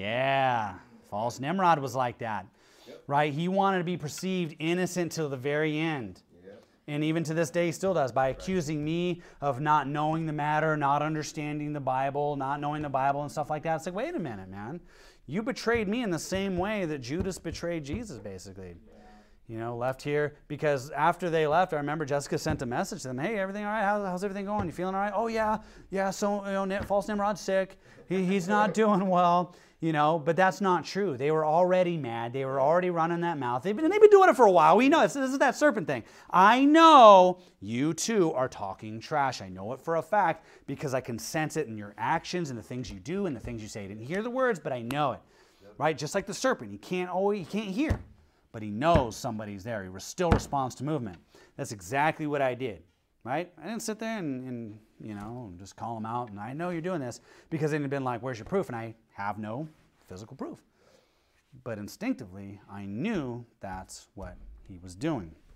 Yeah. False Nimrod was like that, yep. Right? He wanted to be perceived innocent till the very end. Yep. And even to this day, he still does, by accusing right. me of not knowing the matter, not understanding the Bible, not knowing the Bible and stuff like that. It's like, wait a minute, man. You betrayed me in the same way that Judas betrayed Jesus, basically. Yeah. You know, left here, because after they left, I remember Jessica sent a message to them. Hey, everything all right? How, how's everything going? You feeling all right? Oh, yeah. Yeah, so, you know, false Nimrod's sick. He, he's not doing well. You know, but that's not true. They were already mad. They were already running that mouth. They've been, they've been doing it for a while. We know this, this is that serpent thing. I know you too are talking trash. I know it for a fact because I can sense it in your actions and the things you do and the things you say. I didn't hear the words, but I know it. Yep. Right? Just like the serpent. He can't always, he can't hear, but he knows somebody's there. He still responds to movement. That's exactly what I did. Right? I didn't sit there and, and you know, just call him out. And I know you're doing this because they'd have been like, where's your proof? And I have no physical proof. But instinctively, I knew that's what he was doing.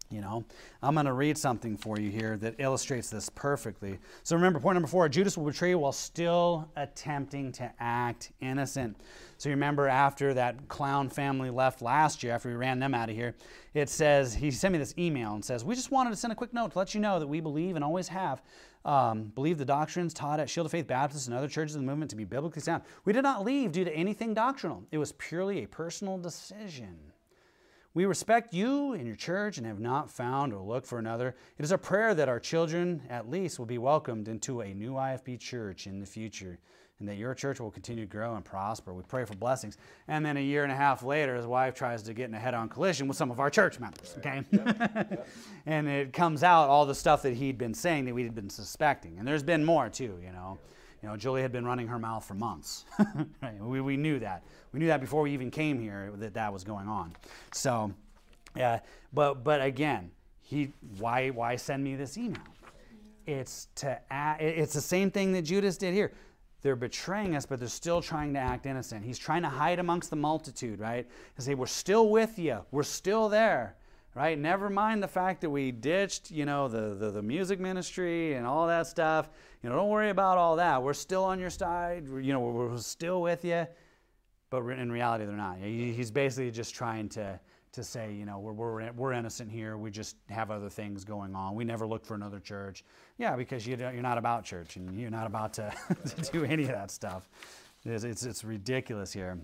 You know, I'm going to read something for you here that illustrates this perfectly. So remember, point number four, Judas will betray you while still attempting to act innocent. So you remember after that clown family left last year, after we ran them out of here, it says, he sent me this email and says, we just wanted to send a quick note to let you know that we believe and always have um, believed the doctrines taught at Shield of Faith Baptist and other churches of the movement to be biblically sound. We did not leave due to anything doctrinal. It was purely a personal decision. We respect you and your church and have not found or looked for another. It is our prayer that our children, at least, will be welcomed into a new I F B church in the future and that your church will continue to grow and prosper. We pray for blessings. And then a year and a half later, his wife tries to get in a head-on collision with some of our church members, okay? And it comes out all the stuff that he'd been saying that we'd been suspecting. And there's been more, too, you know. You know, Julie had been running her mouth for months. Right? we, we knew that. We knew that before we even came here, that that was going on. So, yeah, but but again, he why why send me this email? It's to act, it's the same thing that Judas did here. They're betraying us, but they're still trying to act innocent. He's trying to hide amongst the multitude, right? And say, we're still with you. We're still there. Right? Never mind the fact that we ditched, you know, the, the, the music ministry and all that stuff. You know, don't worry about all that. We're still on your side. We're, you know, we're, we're still with you. But in reality, they're not. He's basically just trying to, to say, you know, we're, we're, we're innocent here. We just have other things going on. We never looked for another church. Yeah, because you don't, you're not about church and you're not about to, to do any of that stuff. It's, it's, it's ridiculous here.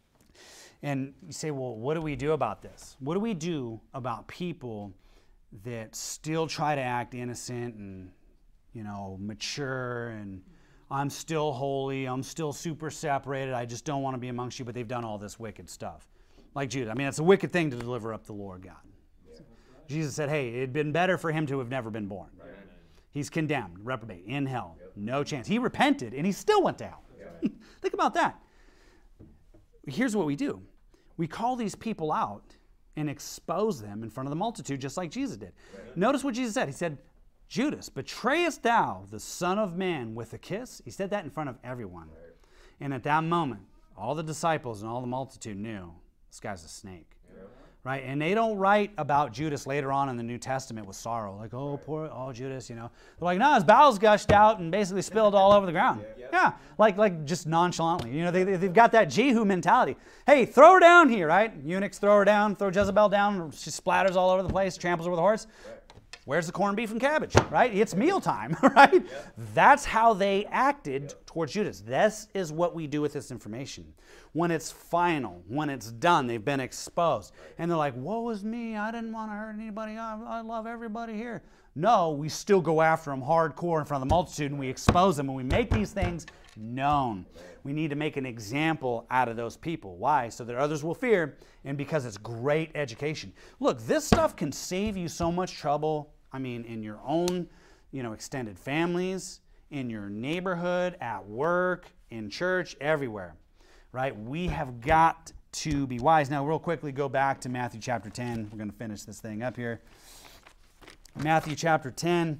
And you say, well, what do we do about this? What do we do about people that still try to act innocent and, you know, mature and I'm still holy, I'm still super separated, I just don't want to be amongst you, but they've done all this wicked stuff. Like Judah. I mean, it's a wicked thing to deliver up the Lord God. Yeah. Jesus said, hey, it'd been better for him to have never been born. Right. He's condemned, reprobate, in hell. Yep. No chance. He repented and he still went to hell. Yeah. Think about that. Here's what we do. We call these people out and expose them in front of the multitude just like Jesus did. Right. Notice what Jesus said. He said, Judas, betrayest thou the Son of Man with a kiss? He said that in front of everyone. Right. And at that moment, all the disciples and all the multitude knew this guy's a snake. Yeah. Right? And they don't write about Judas later on in the New Testament with sorrow. Like, oh, poor, oh, Judas, you know. They're like, no, his bowels gushed out and basically spilled all over the ground. Yeah, yeah. yeah. Like, like just nonchalantly. You know, they, they've got that Jehu mentality. Hey, throw her down here, right? Eunuchs throw her down, throw Jezebel down. She splatters all over the place, tramples over the horse. Right. Where's the corned beef and cabbage, right? It's mealtime, right? Yeah. That's how they acted yeah. towards Judas. This is what we do with this information. When it's final, when it's done, they've been exposed. Right. And they're like, woe is me, I didn't want to hurt anybody, I, I love everybody here. No, we still go after them hardcore in front of the multitude and we expose them and we make these things known. We need to make an example out of those people. Why? So that others will fear and because it's great education. Look, this stuff can save you so much trouble. I mean, in your own, you know, extended families, in your neighborhood, at work, in church, everywhere, right? We have got to be wise. Now, real quickly, go back to Matthew chapter ten. We're going to finish this thing up here. Matthew chapter ten,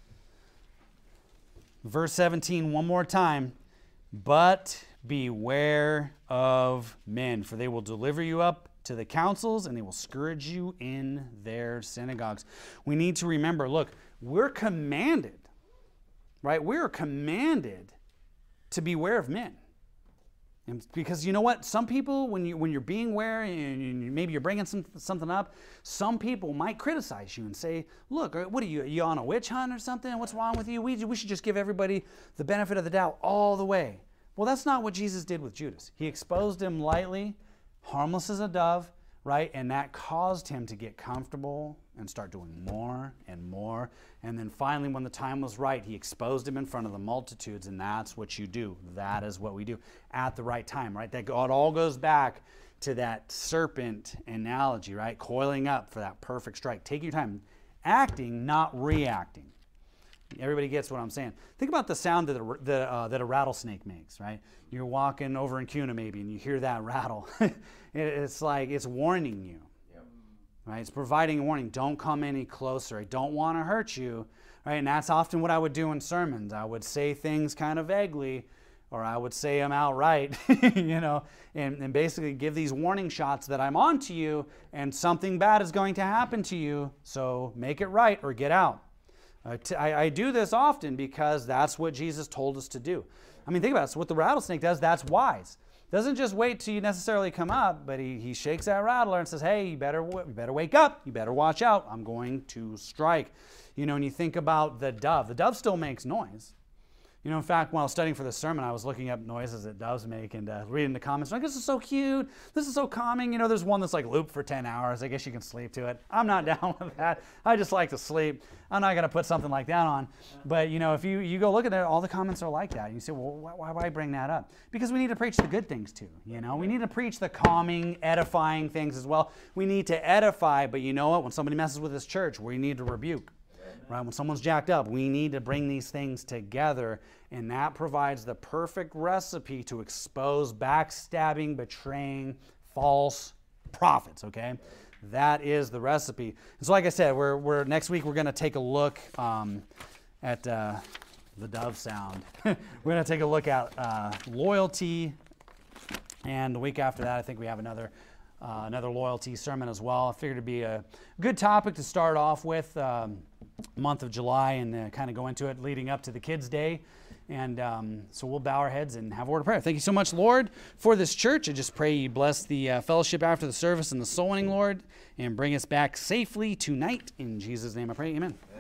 verse seventeen, one more time. But beware of men, for they will deliver you up to the councils, and they will scourge you in their synagogues. We need to remember, look, we're commanded, right? We're commanded to beware of men. And because you know what? Some people, when, you, when you're being wary and maybe you're bringing some, something up, some people might criticize you and say, look, what are you, are you on a witch hunt or something? What's wrong with you? We, we should just give everybody the benefit of the doubt all the way. Well, that's not what Jesus did with Judas. He exposed him lightly, harmless as a dove, right? And that caused him to get comfortable and start doing more and more. And then finally, when the time was right, he exposed him in front of the multitudes, and that's what you do. That is what we do at the right time, right? That God all goes back to that serpent analogy, right? Coiling up for that perfect strike. Take your time. Acting, not reacting. Everybody gets what I'm saying. Think about the sound that a, the, uh, that a rattlesnake makes, right? You're walking over in Kuna maybe, and you hear that rattle. It's like it's warning you, yep. right? It's providing a warning. Don't come any closer. I don't want to hurt you, right? And that's often what I would do in sermons. I would say things kind of vaguely, or I would say them outright, you know, and, and basically give these warning shots that I'm on to you and something bad is going to happen to you, so make it right or get out. Uh, t- I, I do this often because that's what Jesus told us to do. I mean, think about it. So what the rattlesnake does, that's wise. Doesn't just wait till you necessarily come up, but he, he shakes that rattler and says, hey, you better, you better wake up. You better watch out. I'm going to strike. You know, and you think about the dove. The dove still makes noise. You know, in fact, while I was studying for this sermon, I was looking up noises that doves make and uh, reading the comments. Like, this is so cute. This is so calming. You know, there's one that's like looped for ten hours. I guess you can sleep to it. I'm not down with that. I just like to sleep. I'm not going to put something like that on. But, you know, if you, you go look at it, all the comments are like that. And you say, well, why, why bring that up? Because we need to preach the good things too. You know, we need to preach the calming, edifying things as well. We need to edify, but you know what? When somebody messes with this church, we need to rebuke. Right? When someone's jacked up, we need to bring these things together, and that provides the perfect recipe to expose backstabbing, betraying, false prophets, okay? That is the recipe. And so like I said, we're, we're next week we're going to take a look um, at uh, the dove sound. We're going to take a look at uh, loyalty, and the week after that I think we have another Uh, another loyalty sermon as well. I figured it'd be a good topic to start off with, um, month of July, and uh, kind of go into it leading up to the Kids' Day. And um, so we'll bow our heads and have a word of prayer. Thank you so much, Lord, for this church. I just pray you bless the uh, fellowship after the service and the soul winning, Lord, and bring us back safely tonight. In Jesus' name I pray, amen.